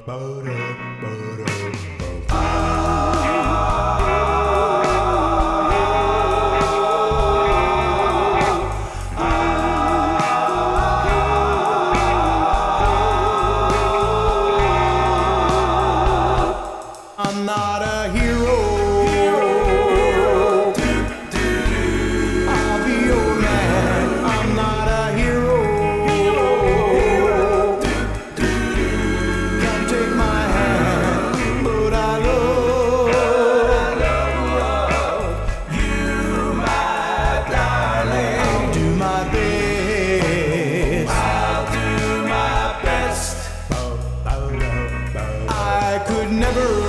I'm not a hero. I'll be your man. I'm not a hero. Can't take my hand, but I love you, my darling. I'll do my best. I'll do my best. I could never